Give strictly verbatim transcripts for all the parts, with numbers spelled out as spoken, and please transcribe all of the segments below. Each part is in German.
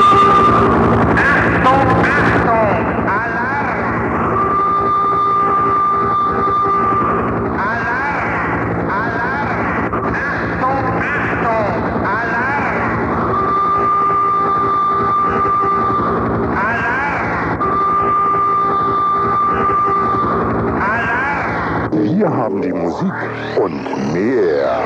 Wir haben die Musik und mehr.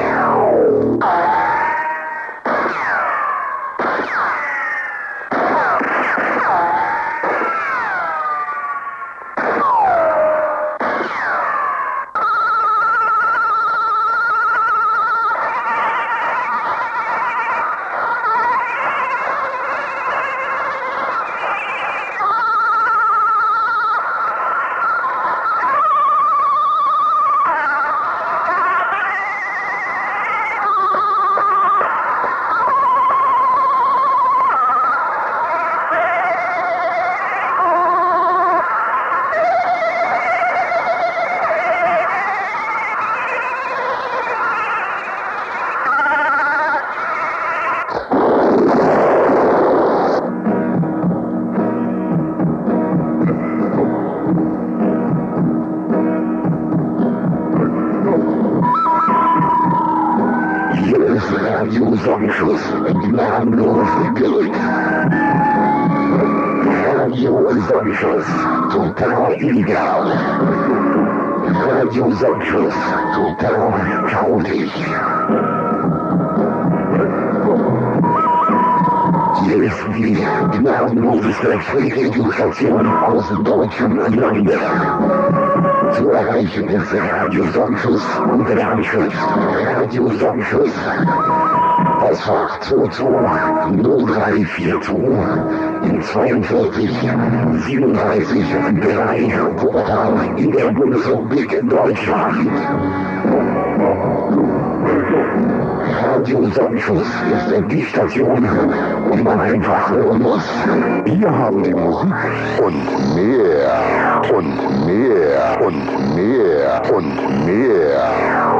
Radiosonnerschuss und namenlose Glück. Radiosonnerschuss, total illegal. Radiosonnerschuss, total chaotisch. Hier ist die gnadenloseste Freiradiostation aus dem deutschen Lande. Zu erreichen ist der Radiosonnerschuss unter der Anschrift Radiosonnerschuss. Postfach zwei zwei null drei vier zwei in zweiundvierzig siebenunddreißig drei Portal in der Bundesrepublik Deutschland. Radiosonnerschuss ist die Station, die man einfach hören muss. Wir haben die Musik und mehr und mehr und mehr und mehr.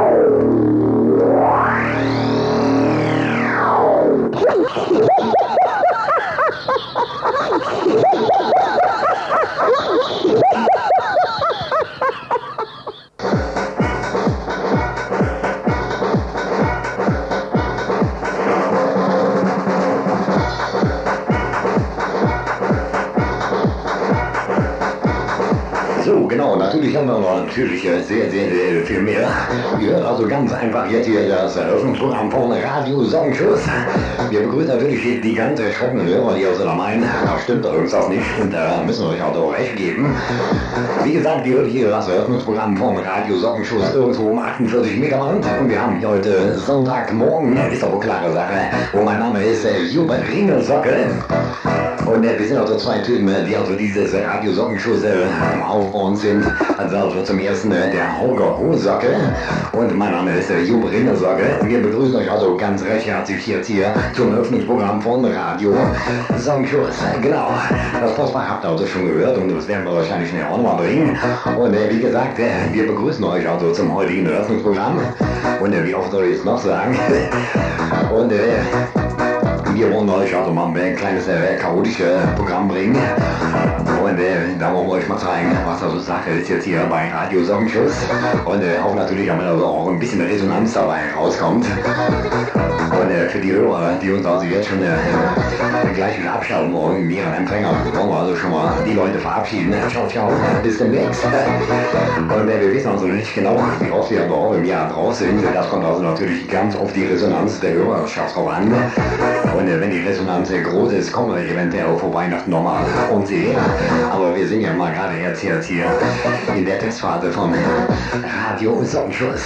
So, genau, natürlich haben wir noch natürlich sehr, sehr, sehr viel mehr. Ihr hört also ganz einfach jetzt hier das Eröffnungsprogramm von Radiosonnerschuss. Wir begrüßen natürlich die, die ganz erschrockenen Hörer, die also da meinen, da stimmt doch irgendwas nicht und da müssen wir euch auch doch recht geben. Wie gesagt, ihr hört hier das Eröffnungsprogramm von Radiosonnerschuss irgendwo um achtundvierzig Meter Band und wir haben hier heute Sonntagmorgen, ist doch eine klare Sache, und mein Name ist äh, Juba Ringelsocke. Und äh, wir sind also zwei Typen, die also dieses äh, Radiosonnerschuss äh, aufbauen sind. Also, also zum ersten äh, der Holger Hosacke und mein Name ist äh, Juba Ringelsocke. Wir begrüßen euch also ganz recht herzlich jetzt hier zum Eröffnungsprogramm von Radio Sonnenschuss. Genau, das Postfach habt ihr also schon gehört und das werden wir wahrscheinlich schnell auch nochmal bringen. Und äh, wie gesagt, äh, wir begrüßen euch also zum heutigen Eröffnungsprogramm. Und äh, wie oft soll ich es noch sagen? Und äh, wir wollen euch also mal ein kleines äh, chaotisches Programm bringen. Und äh, da wollen wir euch mal zeigen, was also Sache ist jetzt hier bei Radio Sonnenschuss. Und äh, auch natürlich, damit also auch ein bisschen Resonanz dabei rauskommt. Und äh, für die Hörer, die uns also jetzt schon äh, gleich wieder abschalten wollen, in ihren Empfänger, wollen wir also schon mal die Leute verabschieden. Ciao, ciao, bis demnächst. Und äh, wir wissen also nicht genau, wie oft wir überhaupt im Jahr draus sind. Das kommt also natürlich ganz auf die Resonanz der Hörerschaft drauf an. Und äh, wenn die Resonanz sehr groß ist, kommen wir eventuell vor Weihnachten nochmal und sehen. Aber wir sind ja mal gerade jetzt, jetzt hier in der Testphase von Radio Sonnenschuss.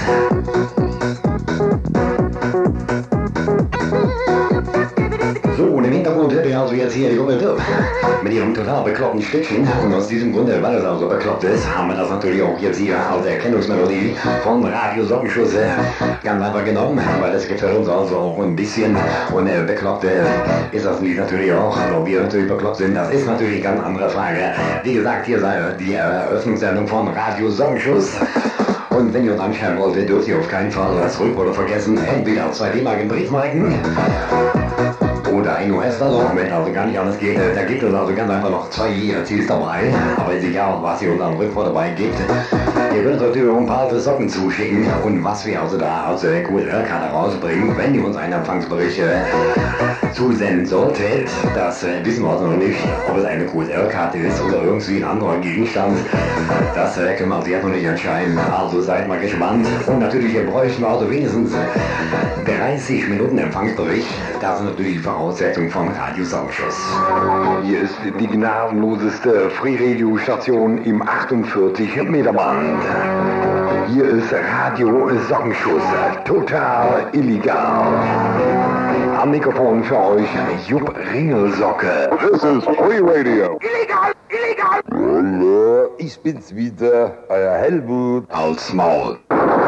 So, und im Hintergrund hört ihr also jetzt hier die Gruppe Dirk mit ihrem total bekloppten Stückchen. Und aus diesem Grunde, weil es also bekloppt ist, haben wir das natürlich auch jetzt hier als Erkennungsmelodie von Radio Sonnenschuss äh, ganz einfach genommen, weil das gefällt uns also auch ein bisschen. Und äh, bekloppt äh, ist das Lied natürlich auch. Also wir natürlich bekloppt sind, das ist natürlich eine ganz andere Frage. Wie gesagt, hier sei die Eröffnungssendung von Radio Sonnenschuss. Und wenn ihr uns anschreiben wollt, dürft ihr auf keinen Fall das Rück- oder vergessen, entweder zwei D-Mark in Briefmarken der ein U S-Dollar, also gar nicht anders geht. Da gibt es also ganz einfach noch zwei E R Cs dabei, aber ist egal, was ihr uns am Rückfahrt dabei gibt. Ihr könnt uns natürlich ein paar alte Socken zuschicken und was wir also da aus der Q S R-Karte rausbringen, wenn ihr uns einen Empfangsbericht äh, zusenden solltet, das äh, wissen wir also noch nicht, ob es eine Q S R-Karte ist oder irgendwie ein anderer Gegenstand. Das äh, können wir also jetzt noch nicht entscheiden, also seid mal gespannt. Und natürlich äh, bräuchten wir also wenigstens äh, dreißig Minuten Empfangsbericht. Das ist natürlich die Voraussetzung vom Radiosaugschuss. Hier ist die gnadenloseste Free-Radio-Station im achtundvierzig Meter Band. Hier ist Radio Sockenschuss, total illegal. Am Mikrofon für euch Jupp Ringelsocke. This is Free Radio. Illegal, illegal. Hallo, ich bin's wieder, euer Helmut. Als Maul.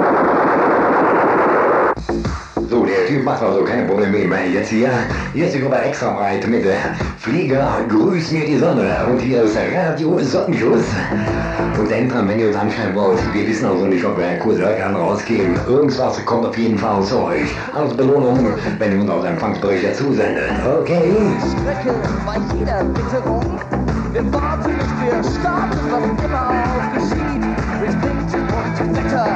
So, der Typ macht also keine Probleme mehr. Jetzt hier, hier ist die Gruppe extra breit mit der Flieger, grüß mir die Sonne. Und hier ist der Radio Sockenschuss. Und denkt dran, wenn ihr uns anschreiben wollt, wir wissen also nicht, ob wir kurz kann rausgeben. Irgendwas kommt auf jeden Fall zu euch. Als Belohnung, wenn ihr uns aus Empfangsbericht dazu sendet. Okay? Strecke bei jeder Witterung. Wir warten und wir starten, was immer auch geschieht. Mit Wind und Wetter.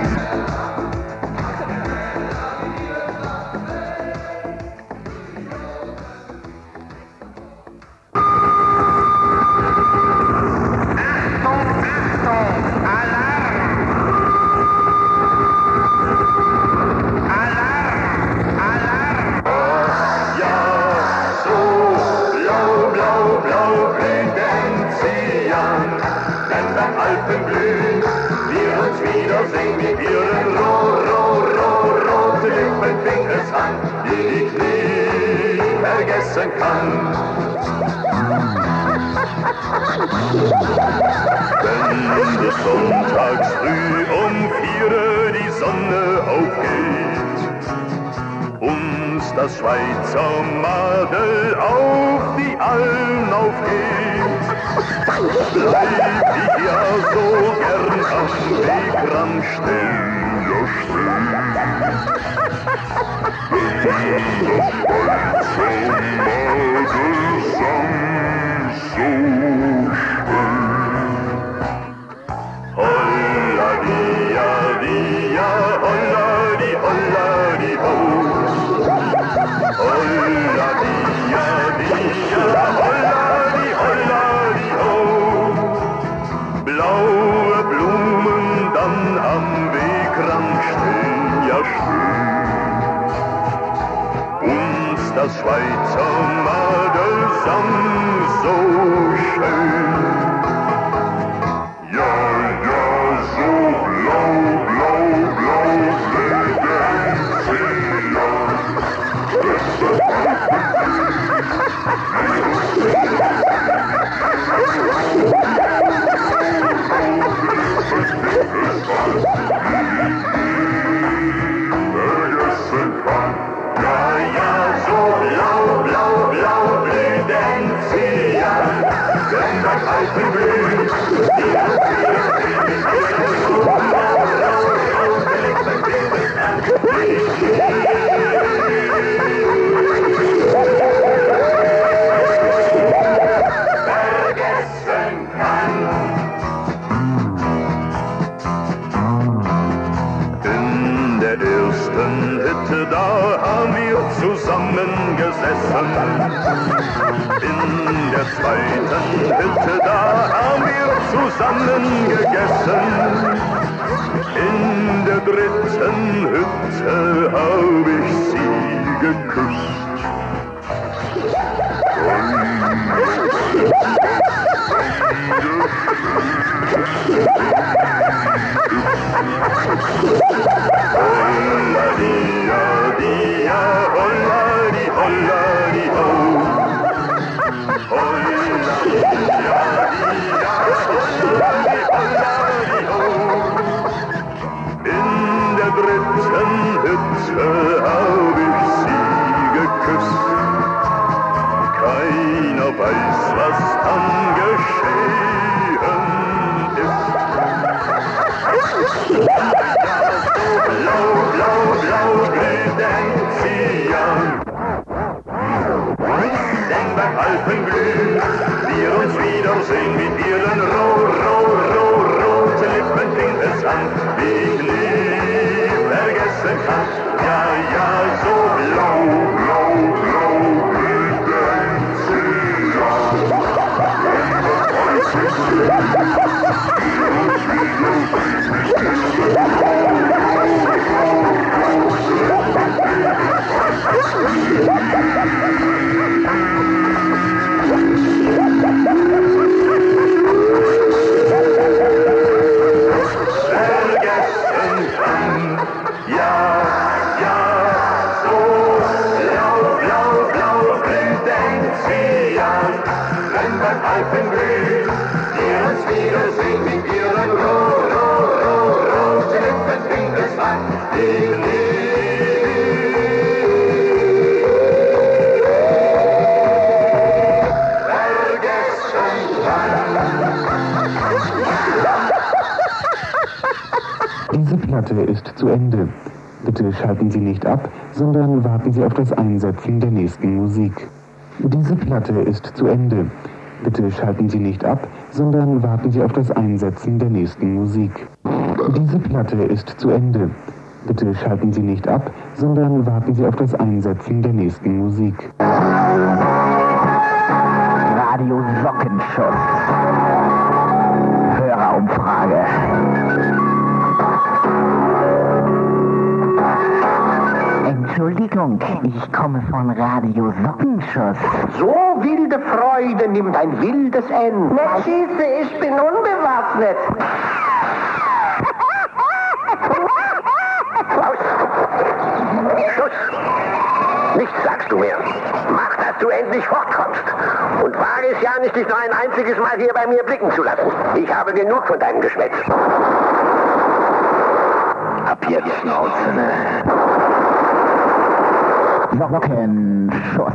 Kann. Wenn des Sonntags früh um vier die Sonne aufgeht, uns das Schweizer Madel auf die Alm aufgeht, bleib ich ja so gern am Wegrand stehen, ja stehen. Blaue Blumen dann am Wegrand stehen, ja stehen. Uns das Schweizer Madel sang so schön. Ja, ja, so blau, blau, blau leben sie ja. Vergessen kann. Ja, ja, so blau, blau, blau blühen sie ja. Wenn das Alpen blüht, die so blau, blau, blau blühen sie ja. Vergessen kann. In der ersten Hütte, da haben wir zusammen gesessen. In der zweiten Hütte, da haben wir zusammen gegessen. In der dritten Hütte hab ich sie geküsst. Holla dia dia, holla di holla di ho. Holla dia dia, holla di holla di ho. In der dritten Hütte hab ich sie geküsst. Keiner weiß, was dann geschehen ist. Blau, blau, blau, blühen sie ja. Alpenbühn. Wir uns wiedersehen mit ihren roh, roh, roh, roten Lippen klingt es an, wie ich nie vergessen kann. Ja, ja, so blau, blau, blau, blühen sie ja. Alpengrün, die uns wiedersehen mit ihren roh, roh, roh, roten Lippen bringt es an, die vergessen kann. Diese Platte ist zu Ende. Bitte schalten Sie nicht ab, sondern warten Sie auf das Einsetzen der nächsten Musik. Diese Platte ist zu Ende. Bitte schalten Sie nicht ab, sondern warten Sie auf das Einsetzen der nächsten Musik. Diese Platte ist zu Ende. Bitte schalten Sie nicht ab, sondern warten Sie auf das Einsetzen der nächsten Musik. Radio Sockenschuss. Hörerumfrage. Entschuldigung, ich komme von Radio Sockenschuss. So wilde Freude nimmt ein wildes Ende. Nicht schieße, ich bin unbewaffnet. Klaus! Schluss! Nichts sagst du mehr. Mach, dass du endlich fortkommst. Und wage es ja nicht, dich noch ein einziges Mal hier bei mir blicken zu lassen. Ich habe genug von deinem Geschwätz. Ab hier die Schnauze, ne? Sockenschuss.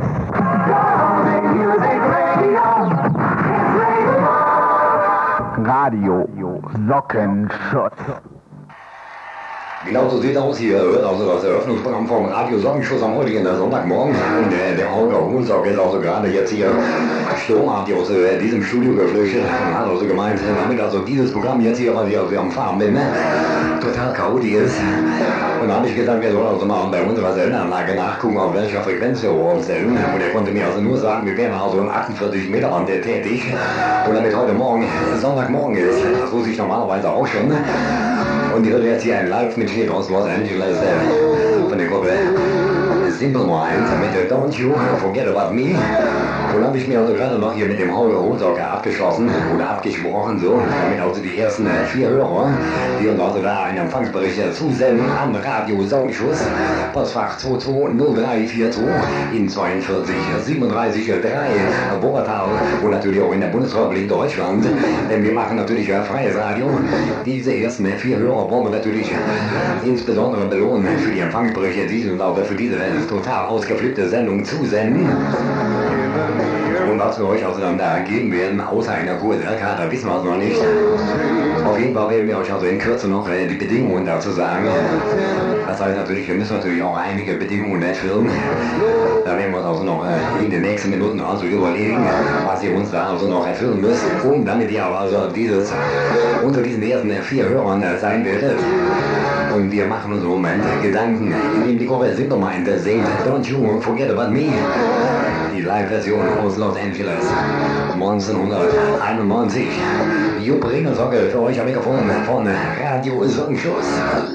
Radio Sockenschuss. Genau so sieht es aus hier. Also das Eröffnungsprogramm vom Radio Sockenschuss am heutigen Sonntagmorgen. Und äh, der Holger Hohensack ist also gerade jetzt hier sturmartig aus äh, diesem Studio geflüchtet und hat also gemeint, damit also dieses Programm jetzt hier, was ich also am Fahren bin, ne, total chaotisch ist. Und dann habe ich gesagt, wir sollen also mal bei unserer Sendeanlage nachgucken, auf welcher Frequenz wir umstellen. Und er konnte mir also nur sagen, wir wären also im achtundvierzig Meter Band tätig. Und damit heute Morgen Sonntagmorgen ist, das wusste ich normalerweise auch schon. Und die hört jetzt hier ein Live-Mitschnitt aus Los Angeles äh, von der Gruppe Simple Minds mit der Don't You Forget About Me. Und habe ich mir also gerade noch hier mit dem Holger Hohensacker abgeschlossen oder abgesprochen, so, damit also die ersten äh, vier Hörer, die uns also da einen Empfangsbericht äh, zusenden am Radio Sockenschuss, Postfach zwei zwei null drei vier zwei in zweiundvierzig siebenunddreißig drei Wuppertal und natürlich auch in der Bundesrepublik Deutschland, denn wir machen natürlich äh, freies Radio. Diese ersten äh, vier Hörer wollen wir natürlich äh, insbesondere belohnen für die Empfangsberichte, die uns auch für diese äh, total ausgeflippte Sendung zusenden. Und was wir euch also dann da geben werden, außer einer Q S L-Karte, wissen wir es noch nicht. Auf jeden Fall werden wir euch also in Kürze noch äh, die Bedingungen dazu sagen. Das heißt natürlich, wir müssen natürlich auch einige Bedingungen erfüllen. Da werden wir uns also noch äh, in den nächsten Minuten also überlegen, was ihr uns da also noch erfüllen müsst, um damit ihr also dieses, unter diesen ersten äh, vier Hörern äh, sein werdet. Und wir machen uns im Moment äh, Gedanken, indem die Gruppe Simple Minds singt Don't You Forget About Me. Die Live-Version aus Los Angeles neunzehnhunderteinundneunzig. Jupp Ringelsocke für euch am Mikrofon von Radio Sockenschuss.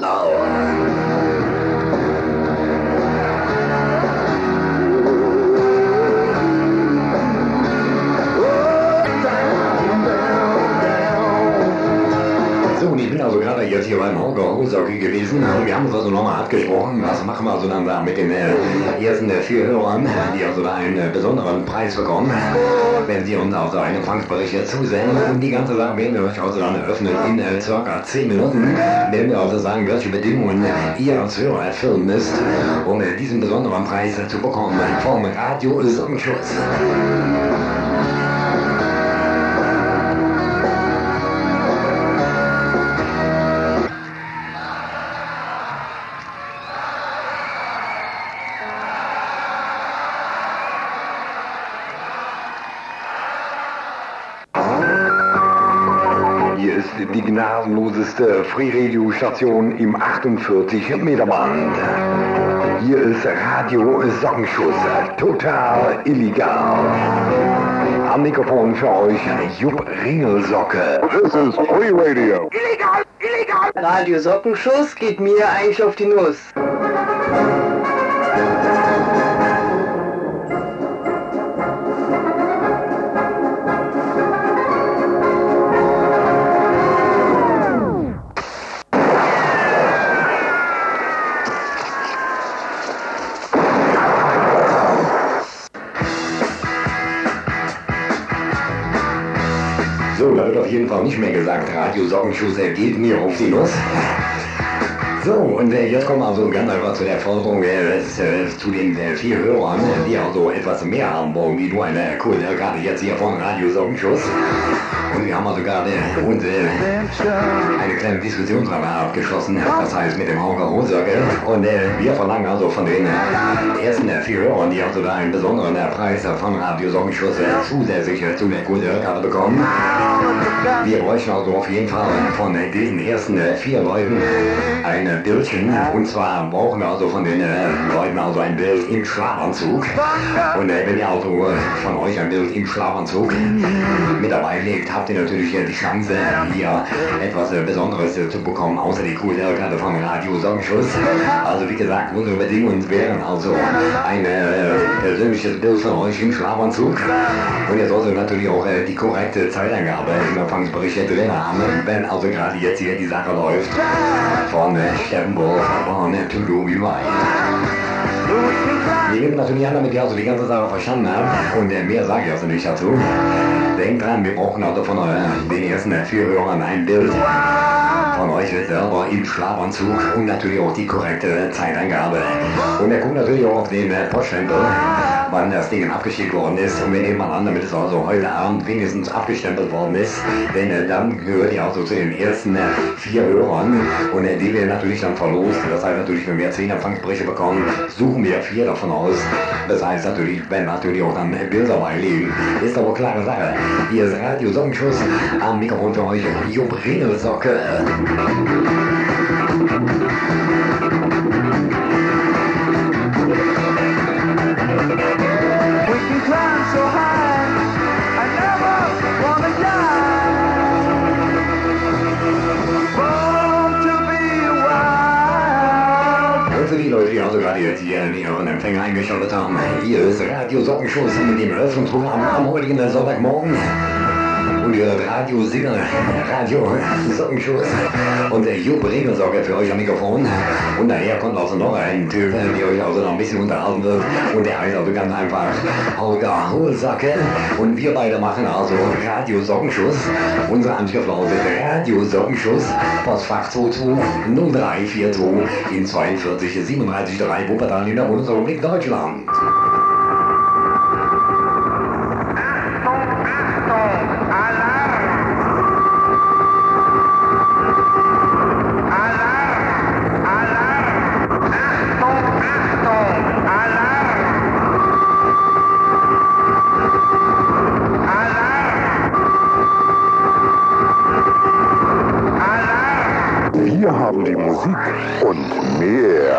So, und ich bin also gerade jetzt hier beim Holger Hohensacker gewesen und wir haben uns also nochmal abgesprochen, was machen wir also dann da mit den äh, ersten äh, vier Hörern, die also da einen äh, besonderen Preis bekommen, wenn sie uns also einen Empfangsbericht zusenden. Und die ganze Sache werden wir euch also dann eröffnen in äh, circa zehn Minuten, werden wir also sagen, welche Bedingungen äh, ihr als Hörer erfüllen müsst, um äh, diesen besonderen Preis äh, zu bekommen vom Radio Sockenschuss. hier ist die gnadenloseste Free-Radio-Station im achtundvierzig Meter Band. Hier ist Radio Sockenschuss, total illegal. Am Mikrofon für euch Jupp Ringelsocke. This is Free Radio. Illegal! Illegal! Radio Sockenschuss geht mir eigentlich auf die Nuss. So, da wird auf jeden Fall nicht mehr gesagt, Radio Sockenschuss, er geht mir auf die Nuss. So, und äh, jetzt kommen wir also ganz einfach zu der Forderung äh, äh, zu den äh, vier Hörern, äh, die also etwas mehr haben wollen, wie nur eine coole gerade jetzt hier von Radio Sockenschuss. Und wir haben also gerade und, äh, eine kleine Diskussionsreihe abgeschlossen, das heißt mit dem Holger Hosöcke. Und äh, wir verlangen also von den äh, ersten äh, vier Hörern, die also da einen besonderen äh, Preis äh, von Radio Sockenschuss äh, zusätzlich äh, zu der guten Hörkarte bekommen. Wir bräuchten also auf jeden Fall von äh, diesen ersten äh, vier Leuten ein äh, Bildchen. Und zwar brauchen wir also von den äh, Leuten also ein Bild im Schlafanzug. Und äh, wenn ihr also äh, von euch ein Bild im Schlafanzug mit dabei legt, habt ihr natürlich äh, die Chance, hier etwas äh, Besonderes äh, zu bekommen, außer die coole Hörkarte von Radio Sockenschuss. Also wie gesagt, unsere Bedingungen wären also ein äh, persönliches Bild von euch im Schlafanzug. Und ihr solltet natürlich auch äh, die korrekte Zeitangabe im Empfangsbericht drin haben, wenn also gerade jetzt hier die Sache läuft von äh, Sternburg von äh, To-Do wie weit. Wir geben natürlich an, damit ihr also die ganze Sache verstanden habt. Und äh, mehr sage ich also nicht dazu. Denkt dran, wir brauchen also von äh, den ersten äh, vier Hörern ein Bild von euch selber im Schlafanzug und natürlich auch die korrekte Zeitangabe. Und er guckt natürlich auch auf den äh, Poststempel, wann das Ding abgeschickt worden ist. Und wenn jemand an, damit es also heute Abend wenigstens abgestempelt worden ist, denn äh, dann gehört ihr also zu den ersten äh, vier Hörern. Und äh, die werden natürlich dann verlost. Das heißt natürlich, wenn wir zehn Empfangsberichte bekommen, suchen wir vier davon aus. Das heißt natürlich, wenn natürlich auch dann äh, Bilder beilegen. Ist aber klare Sache. Hier ist Radio Sockenschuss, am Mikrofon für euch Jupp Ringelsocke. Und für die Leute, die also gerade jetzt hier in ihren Empfänger eingeschaltet haben, hier ist Radio Sockenschuss mit dem Eröffnungsprogramm am heutigen Sonntagmorgen. Und ihr hört Radio Singer, Radio Sockenschuss und der Jupp Ringelsocke für euch am Mikrofon. Und daher kommt also noch ein Typ, der euch also noch ein bisschen unterhalten wird. Und der heißt also ganz einfach Holger Hosöcke. Und wir beide machen also Radio Sockenschuss. Unsere Anschrift lautet Radio Sockenschuss, Postfach zwei zwei null drei vier zwei in zweiundvierzig siebenunddreißig drei Wuppertal in der Bundesrepublik Deutschland. Wir haben die Musik und mehr.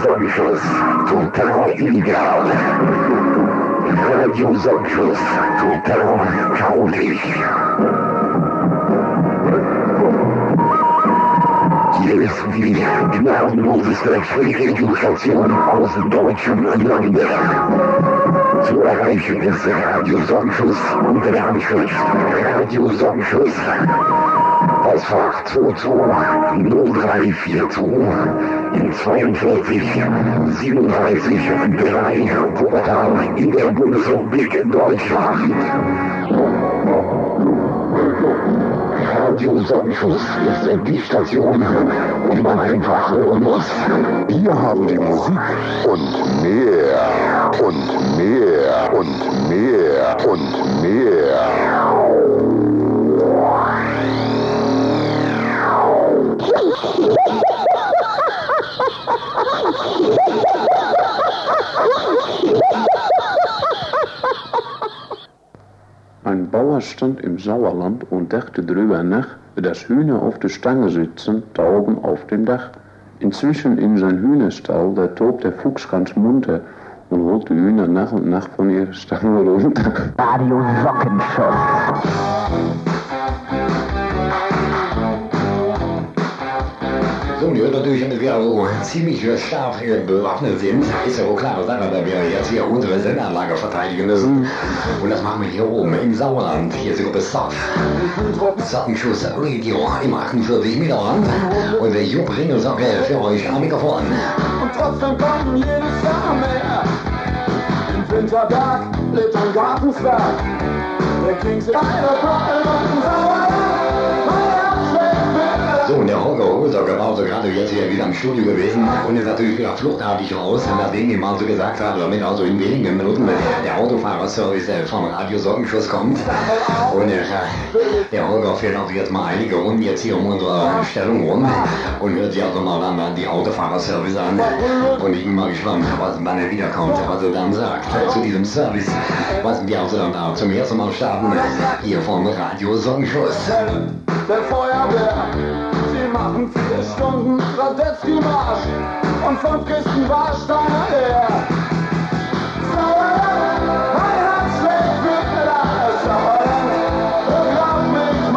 Sonnenschuss total illegal. Radio Sonnenschuss total chaotisch. Hier ist die gnadenloseste Freiradiostation aus dem deutschen Lande. Zu erreichen ist Radio Sonnenschuss unter der Anschrift Radio Sonnenschuss. Postfach zwei zwei null drei vier zwei in zweiundvierzig siebenunddreißig drei Wuppertal in der Bundesrepublik in Deutschland. Radio Sonnenschuss ist die Station, die man einfach hören muss. Wir haben die Musik und mehr und mehr und mehr und mehr. Ein Bauer stand im Sauerland und dachte drüber nach, dass Hühner auf der Stange sitzen, Tauben auf dem Dach. Inzwischen in sein Hühnerstall, da tobt der Fuchs ganz munter und holt die Hühner nach und nach von ihrer Stange runter. Radio Sockenschuss. So, und natürlich, damit wir also ziemlich scharf bewaffnet sind, ist ja wohl klar, dass wir jetzt hier unsere Sendeanlage verteidigen müssen. Und das machen wir hier oben im Sauerland. Hier ist die Gruppe Sock. Sockenschuss Radio im achtundvierzig Meter Land. Und der Jupp Ringelsocke für euch am Mikrofon. Und trotzdem kommen jedes Jahr mehr. Im Winterberg lebt ein Gartenzwerg. Der klingt sich eine Platte und Sauerland. So, und der Holger Hohlsocker war also gerade jetzt hier wieder im Studio gewesen und ist natürlich wieder fluchtartig raus, nachdem ich mal so gesagt habe, damit also in wenigen Minuten der Autofahrerservice vom Radio Sockenschuss kommt. Und äh, der Holger fährt also jetzt mal einige Runden jetzt hier um unsere Stellung rum und hört sich also mal dann die Autofahrerservice an. Und ich bin mal gespannt, was wann er wiederkommt, was er dann sagt zu diesem Service, was wir also dann da zum ersten Mal starten hier vom Radio Sockenschuss. Der Feuerwehr, sie machen vier Stunden Radetzky-Marsch und fünf Kisten Warsteiner leer. Sauerland, mein Herz schlägt für das Sauerland, glaub mich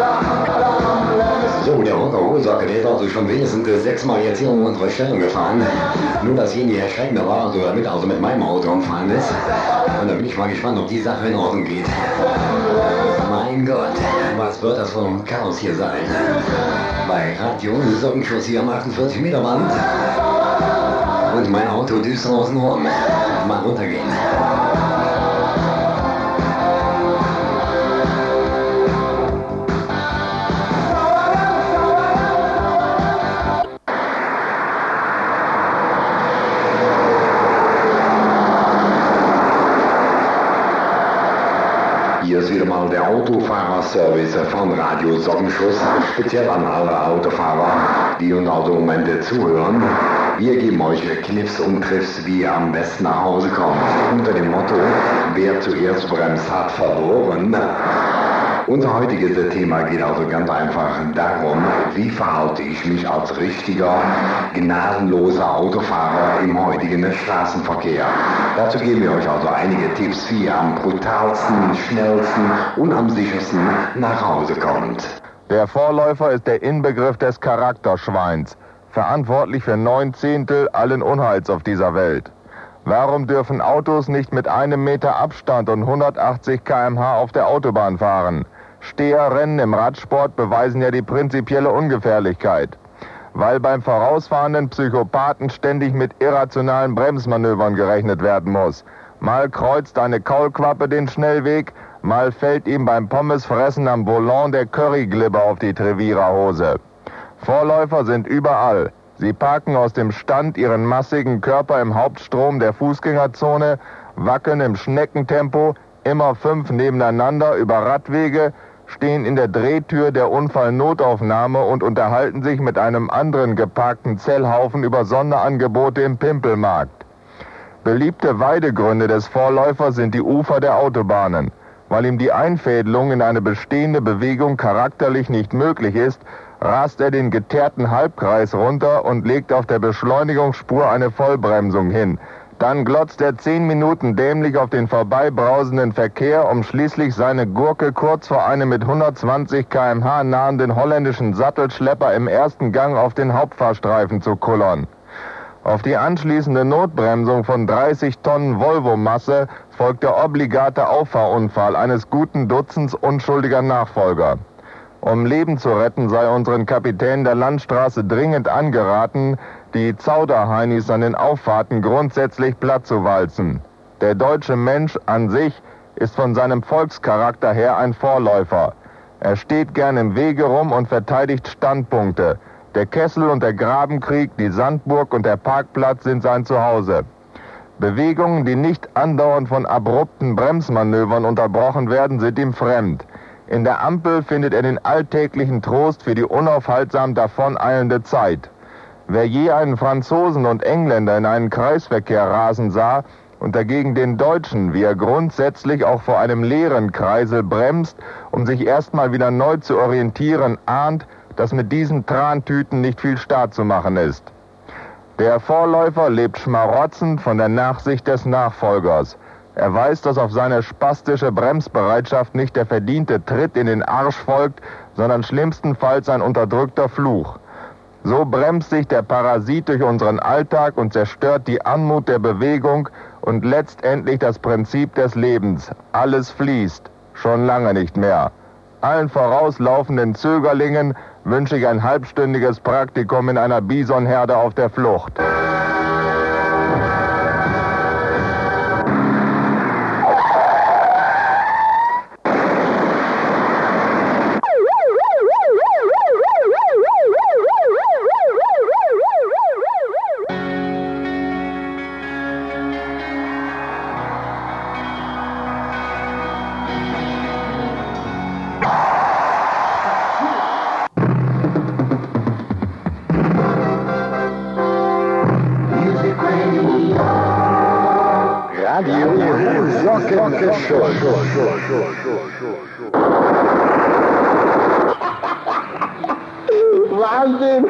mal, so, der Holger Hohlsocker, der ist also schon wenigstens sechsmal jetzt hier um unsere Stellung gefahren. Nur, dass hier nicht erschreckender war, also damit also mit meinem Auto umfahren ist. Und da bin ich mal gespannt, ob die Sache in Ordnung geht. Mein Gott, was wird das für ein Chaos hier sein? Bei Radio Sockenschuss hier am achtundvierzig Meter Band. Und mein Auto düster außen rum. Mal runtergehen. Hier ist wieder mal der Autofahrerservice von Radio Sockenschuss, speziell an alle Autofahrer, die uns also im Moment zuhören. Wir geben euch Kniffs und Triffs, wie ihr am besten nach Hause kommt. Unter dem Motto, wer zuerst bremst, hat verloren. Unser heutiges Thema geht also ganz einfach darum, wie verhalte ich mich als richtiger, gnadenloser Autofahrer im heutigen Straßenverkehr. Dazu geben wir euch also einige Tipps, wie ihr am brutalsten, schnellsten und am sichersten nach Hause kommt. Der Vorläufer ist der Inbegriff des Charakterschweins, verantwortlich für neun Zehntel allen Unheils auf dieser Welt. Warum dürfen Autos nicht mit einem Meter Abstand und hundertachtzig Kilometer pro Stunde auf der Autobahn fahren? Steherrennen im Radsport beweisen ja die prinzipielle Ungefährlichkeit. Weil beim vorausfahrenden Psychopathen ständig mit irrationalen Bremsmanövern gerechnet werden muss. Mal kreuzt eine Kaulquappe den Schnellweg, mal fällt ihm beim Pommesfressen am Volant der Curryglibber auf die Treviererhose. Vorläufer sind überall. Sie parken aus dem Stand ihren massigen Körper im Hauptstrom der Fußgängerzone, wackeln im Schneckentempo, immer fünf nebeneinander über Radwege, stehen in der Drehtür der Unfallnotaufnahme und unterhalten sich mit einem anderen geparkten Zellhaufen über Sonderangebote im Pimpelmarkt. Beliebte Weidegründe des Vorläufers sind die Ufer der Autobahnen. Weil ihm die Einfädelung in eine bestehende Bewegung charakterlich nicht möglich ist, rast er den geteerten Halbkreis runter und legt auf der Beschleunigungsspur eine Vollbremsung hin. Dann glotzt er zehn Minuten dämlich auf den vorbeibrausenden Verkehr, um schließlich seine Gurke kurz vor einem mit hundertzwanzig Kilometer pro Stunde nahenden holländischen Sattelschlepper im ersten Gang auf den Hauptfahrstreifen zu kullern. Auf die anschließende Notbremsung von dreißig Tonnen Volvo-Masse folgt der obligate Auffahrunfall eines guten Dutzends unschuldiger Nachfolger. Um Leben zu retten, sei unseren Kapitänen der Landstraße dringend angeraten, die Zauderheinis an den Auffahrten grundsätzlich platt zu walzen. Der deutsche Mensch an sich ist von seinem Volkscharakter her ein Vorläufer. Er steht gern im Wege rum und verteidigt Standpunkte. Der Kessel und der Grabenkrieg, die Sandburg und der Parkplatz sind sein Zuhause. Bewegungen, die nicht andauernd von abrupten Bremsmanövern unterbrochen werden, sind ihm fremd. In der Ampel findet er den alltäglichen Trost für die unaufhaltsam davoneilende Zeit. Wer je einen Franzosen und Engländer in einen Kreisverkehr rasen sah und dagegen den Deutschen, wie er grundsätzlich auch vor einem leeren Kreisel bremst, um sich erstmal wieder neu zu orientieren, ahnt, dass mit diesen Trantüten nicht viel Staat zu machen ist. Der Vorläufer lebt schmarotzend von der Nachsicht des Nachfolgers. Er weiß, dass auf seine spastische Bremsbereitschaft nicht der verdiente Tritt in den Arsch folgt, sondern schlimmstenfalls ein unterdrückter Fluch. So bremst sich der Parasit durch unseren Alltag und zerstört die Anmut der Bewegung und letztendlich das Prinzip des Lebens. Alles fließt, schon lange nicht mehr. Allen vorauslaufenden Zögerlingen wünsche ich ein halbstündiges Praktikum in einer Bisonherde auf der Flucht. Wahnsinn!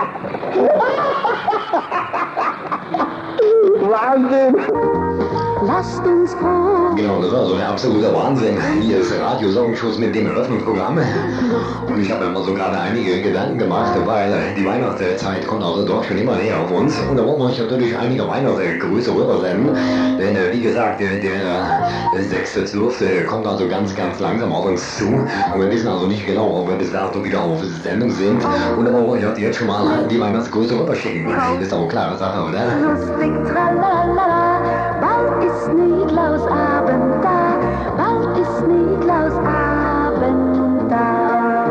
Wahnsinn! Lasst uns froh. Genau, das war so der absolute Wahnsinn. Hier ist Radiosongenschuss mit dem Eröffnungsprogramm. Und ich habe mir mal so gerade einige Gedanken gemacht, weil die Weihnachtszeit kommt also doch schon immer näher auf uns. Und da wollen wir euch natürlich einige Weihnachtsgrüße rübersenden. Denn wie gesagt, der, der sechste zwölfte kommt also ganz, ganz langsam auf uns zu. Und wir wissen also nicht genau, ob wir bis dato wieder auf Sendung sind. Und da wollen wir euch jetzt schon mal die Weihnachtsgrüße rüberschicken. Ist doch eine klare Sache, oder? Lustig, tralala, bald ist Niklaus Abend da, bald ist Niklaus Abend da.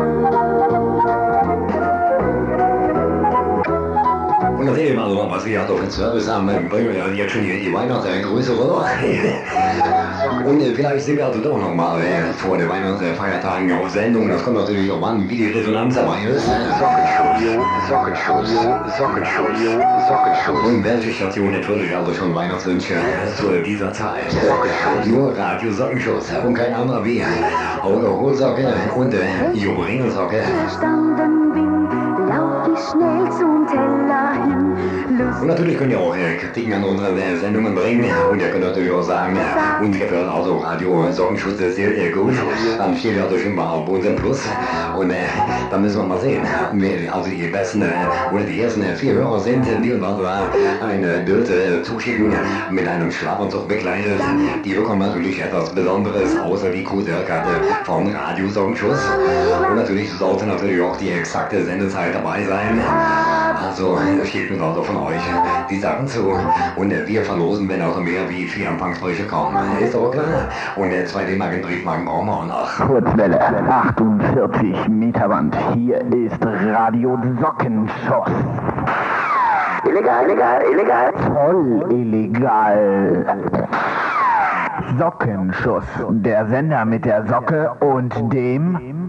Und das eben also, was wir halt auf den Service haben, bringen wir jetzt schon die, die Weihnachtsgrüße rüber. Und äh, vielleicht sind wir also doch nochmal äh, vor den Weihnachtsfeiertagen auf Sendung. Das kommt natürlich auch an, wie die Resonanz dabei ist. Sockenschuss, Sockenschuss, Sockenschuss, Sockenschuss. Und welche Station natürlich also schon Weihnachtswünsche zu dieser Zeit? Sockenschuss. Nur Radio Sockenschuss und kein anderer wie Auge Hohlsocke und äh, Jo Ringelsocke. Verstanden bin, lauf ich schnell zum Teller hin. Lust. Und natürlich könnt ihr auch äh, Kritiken an unsere äh, Sendungen bringen. Und ihr könnt natürlich auch sagen, äh, uns gefällt also Radio Sockenschuss sehr, sehr gut. Dann steht ihr also schon mal auf unserem Plus. Und äh, dann müssen wir mal sehen, wer also die besten äh, oder die ersten äh, vier Hörer sind, die uns also eine Bild äh, zuschicken mit einem Schlafanzug bekleidet. Die bekommen natürlich etwas Besonderes, außer die Kuserkarte vom Radio Sockenschuss. Und natürlich sollte natürlich auch die exakte Sendezeit dabei sein. Also schickt uns also von euch die Sachen zu und äh, wir verlosen, wenn auch mehr wie vier Empfangsbrüche kommen. Ist doch klar. Und äh, zwei D-Mark in Briefmarken brauchen wir auch noch. Kurzwelle, achtundvierzig Meter Wand. Hier ist Radio Sockenschuss. Illegal, illegal, illegal. Voll illegal. Sockenschuss. Der Sender mit der Socke und dem...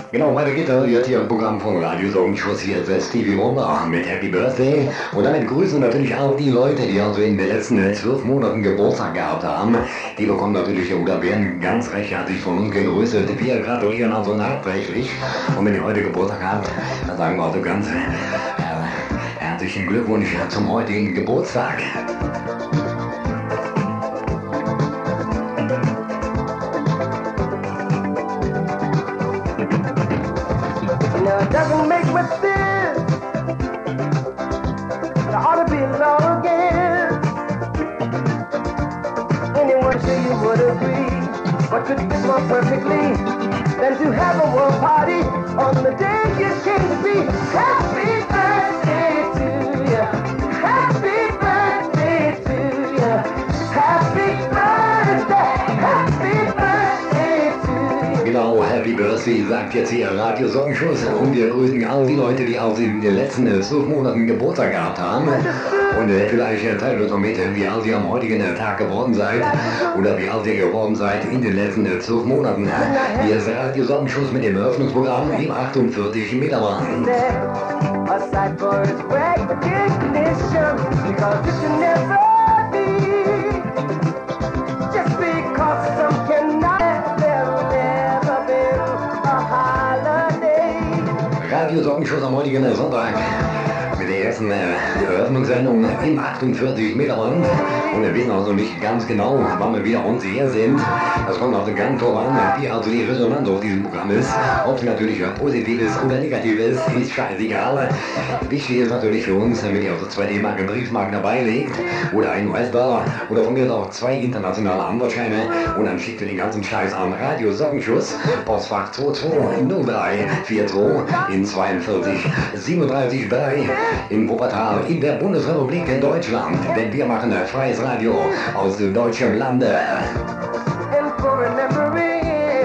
Genau, weiter geht er jetzt hier im Programm von Radio Sockenschuss. Hier ist Stevie Wonder mit Happy Birthday. Und damit grüßen natürlich auch die Leute, die also in den letzten zwölf Monaten Geburtstag gehabt haben. Die bekommen natürlich oder werden ganz recht herzlich von uns gegrüßt. Wir gratulieren also nachträglich. Und wenn ihr heute Geburtstag habt, dann sagen wir also ganz äh, herzlichen Glückwunsch zum heutigen Geburtstag. Doesn't make much sense. There ought to be love again. Anyone sure you would agree? What could fit more perfectly than to have a world party on the day you came to be? Happy birthday to you. Happy birthday to you. Happy birthday. Happy birthday to you. Genau, Happy Birthday sagt jetzt hier Radio Sockenschuss und wir grüßen all die Leute, die auch in den letzten zwölf Monaten Geburtstag gehabt haben. Und äh, vielleicht äh, teilt uns noch mit, wie alt ihr am heutigen äh, Tag geworden seid oder wie alt ihr geworden seid in den letzten äh, zwölf Monaten. Hier ist Radio Sockenschuss mit dem Eröffnungsprogramm im achtundvierzig Meter Band. A sight for its recognition, because it can never be. Just because some cannot, there's never been a holiday. Radio Sockenschuss am heutigen äh, Sonntag. Mit der ersten äh, Eröffnungssendung im achtundvierzig Meter Band. Und wir wissen also nicht ganz genau, wann wir wieder uns hier sind. Das kommt auf den ganz drauf an, wie also die Resonanz auf diesem Programm ist. Ob es natürlich positiv ist oder negativ ist, ist scheißegal. Wichtig ist natürlich für uns, wenn ihr also zwei D-Mark Briefmarken dabei legt oder einen U S-Dollar oder von mir auch zwei internationale Antwortscheine und dann schickt ihr den ganzen Scheiß an Radio Sockenschuss, Postfach zwei zwei null drei vier zwei in zweiundvierzig siebenunddreißig drei in Wuppertal in der Bundesrepublik in Deutschland. Denn wir machen ein freies Radio aus deutschem Lande. And for remembrance.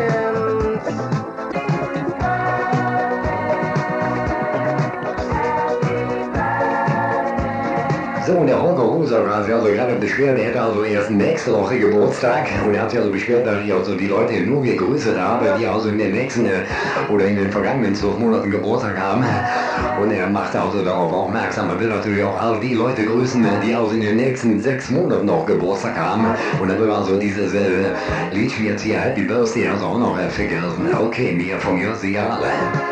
So, und der Holger Huser hat sich also gerade beschwert, er hätte also erst nächste Woche Geburtstag und er hat sich also beschwert, dass ich also die Leute nur gegrüßt habe, die also in den nächsten äh, oder in den vergangenen zwölf Monaten Geburtstag haben. Und er macht also darauf aufmerksam, er will natürlich auch all die Leute grüßen, die also in den nächsten sechs Monaten noch Geburtstag haben. Und dann will er also dieses äh, Liedchen jetzt hier, Happy Birthday, also auch noch äh, vergessen. Okay, mir von mir sie alle.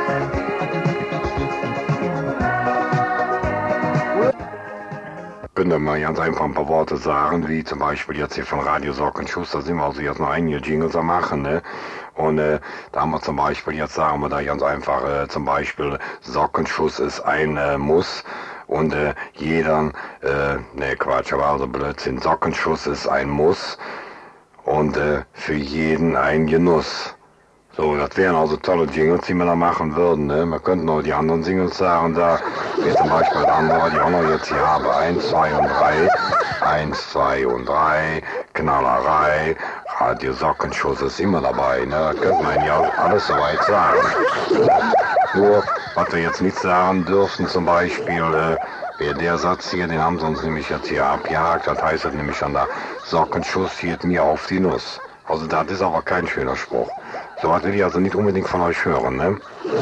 Könnte mal ganz einfach ein paar Worte sagen, wie zum Beispiel jetzt hier von Radio Sockenschuss, da sind wir also jetzt noch einige Jingles am machen, ne? Und äh, da haben wir zum Beispiel, jetzt sagen wir da ganz einfach, äh, zum Beispiel Sockenschuss ist ein äh, Muss und äh, jeder, äh, ne Quatsch, aber also Blödsinn, Sockenschuss ist ein Muss und äh, für jeden ein Genuss. So, das wären also tolle Jingles, die wir da machen würden, ne? Wir könnten auch die anderen Singles sagen, da, wie zum Beispiel das andere, die auch noch jetzt hier habe, eins, zwei und drei, eins, zwei und drei, Knallerei, Radio Sockenschuss ist immer dabei, ne? Das könnte man ja alles soweit sagen. Nur, was wir jetzt nicht sagen dürfen, zum Beispiel, äh, wäre der Satz hier, den haben sie uns nämlich jetzt hier abgehakt, das heißt das nämlich an der Sockenschuss hielt mir auf die Nuss. Also das ist aber kein schöner Spruch. So was will ich also nicht unbedingt von euch hören, ne?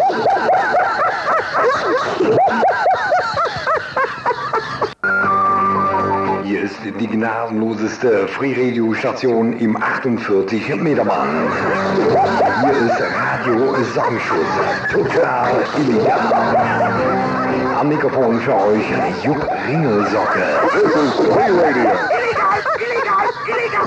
Hier ist die gnadenloseste Free-Radio-Station im achtundvierzig Meter Band. Hier ist Radio Sockenschuss, total illegal. Am Mikrofon für euch Jupp Ringelsocke. This is Free Radio. Illegal, illegal, illegal.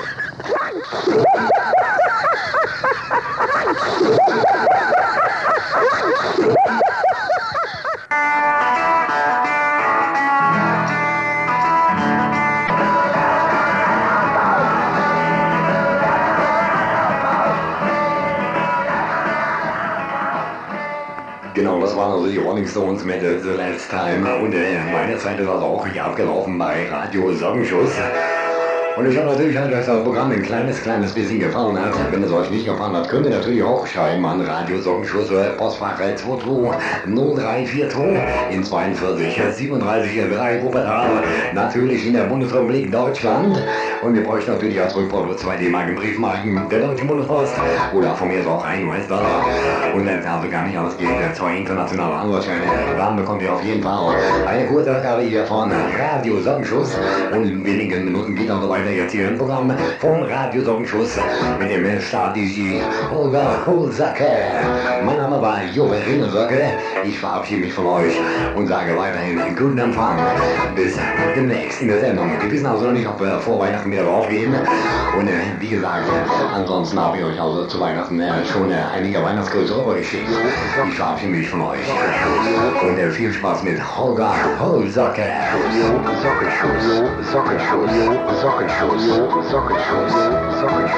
Genau, das waren also die Rolling Stones mit The Last Time. Und äh, meine Zeit ist also auch hier abgelaufen bei Radio Sockenschuss. Und Und ich hoffe natürlich, dass das Programm ein kleines, kleines bisschen gefallen hat. Wenn es euch nicht gefallen hat, könnt ihr natürlich auch schreiben an Radio Sockenschuss, Postfach zwei zwei null drei vier zwei in zweiundvierzig siebenunddreißig drei Wuppertal, natürlich in der Bundesrepublik Deutschland. Und wir bräuchten natürlich als Rückporto zwei D-Marken Briefmarken der Deutschen Bundespost oder von mir ist auch ein U S-Dollar. Und wenn es also gar nicht alles geht, zwei internationale Anwaltsscheine, dann bekommt ihr auf jeden Fall eine kurze Ausgabe hier von Radio Sockenschuss. Und in wenigen Minuten geht also weiter jetzt hier im Programm von Radio Sockenschuss mit dem Start-D J Holger Holzacke. Mein Name war Joe Rinnensocke. Ich verabschiede mich von euch und sage weiterhin guten Empfang. Bis demnächst in der Sendung. Wir wissen also noch nicht, ob wir vor Weihnachten wieder draufgehen. Und äh, wie gesagt, ansonsten habe ich euch also zu Weihnachten äh, schon äh, einige Weihnachtsgrüße rübergeschickt. Ich verabschiede mich von euch. Und äh, viel Spaß mit Holger Holzacke. Sockenschuss, Sockenschuss, Sockenschuss, Sockenschuss, Sockenschuss.